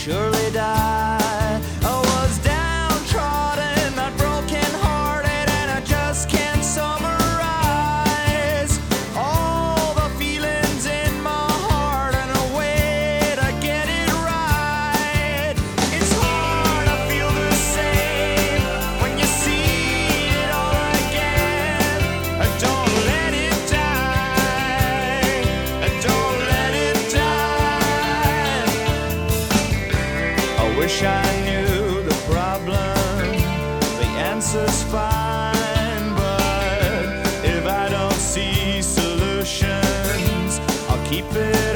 surely die. I was downtrodden, not broken-hearted, and I just can't summarize all the feelings in my heart and a way to get it right. It's hard to feel the same when you see it all again. Don't let it die. Don't let it die. I wish I knew the problem, the answer's fine, but if I don't see solutions, I'll keep it